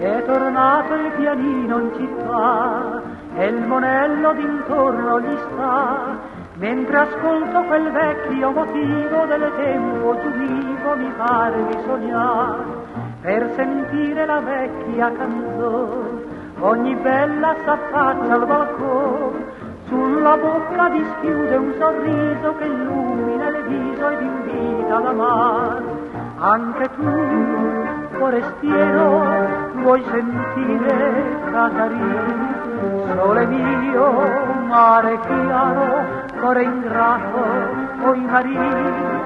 è tornato il pianino in città e il monello d'intorno gli sta, mentre ascolto quel vecchio motivo del tempo giudivo mi pare di sognare, per sentire la vecchia canzone, ogni bella s'affaccia al balcone, sulla bocca dischiude un sorriso che illumina il viso ed invita ad amare. Anche tu, forestiero, vuoi sentire Catarina, sole mio, mare chiaro, cuore ingrato, oi Maria,